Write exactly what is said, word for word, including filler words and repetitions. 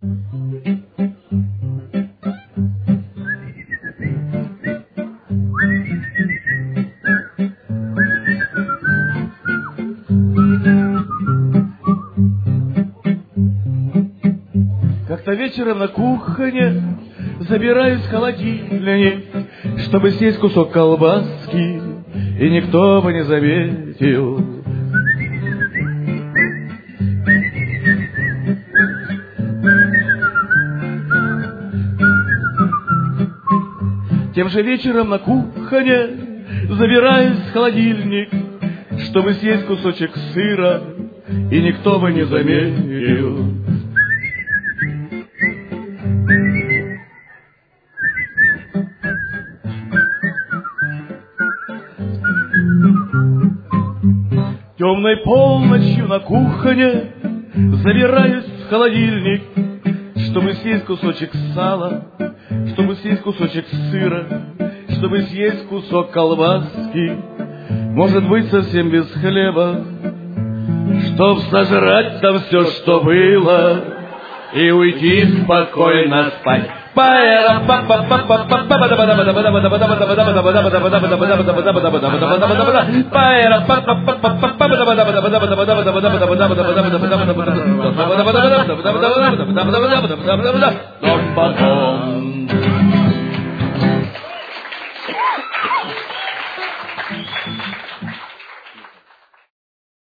Как-то вечером на кухне забираюсь в холодильник, чтобы съесть кусок колбаски, и никто бы не заметил. Тем же вечером на кухне забираюсь в холодильник, чтобы съесть кусочек сыра, и никто бы не заметил. Темной полночью на кухне забираюсь в холодильник, чтобы съесть кусочек сала, чтобы съесть кусочек сыра, чтобы съесть кусок колбаски, может быть, совсем без хлеба, чтоб сожрать там все, что было, и уйти спокойно спать. Потом